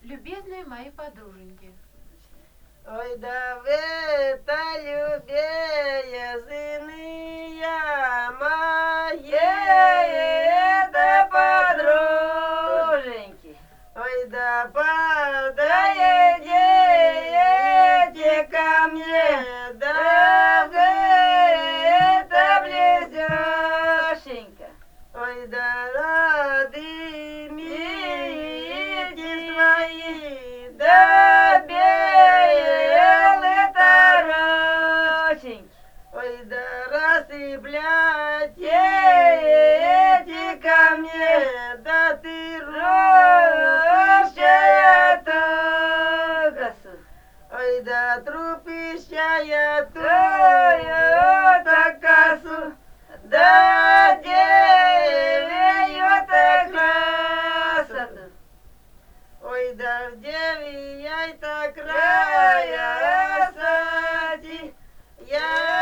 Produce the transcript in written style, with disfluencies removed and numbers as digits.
Любезные мои подруженьки. Ой, да вы-то любея мои, да подруженьки. Ой, да подойдите ко мне, да вы-то близёшенько. Ой, да рады мидись мои, да белые тороченьки. Ой, да рассыпляйте ко мне, да ты рощая тугасу. Ой, да трупищая туя косу, да девею-то красоту. Ой, да в девею-то красоте я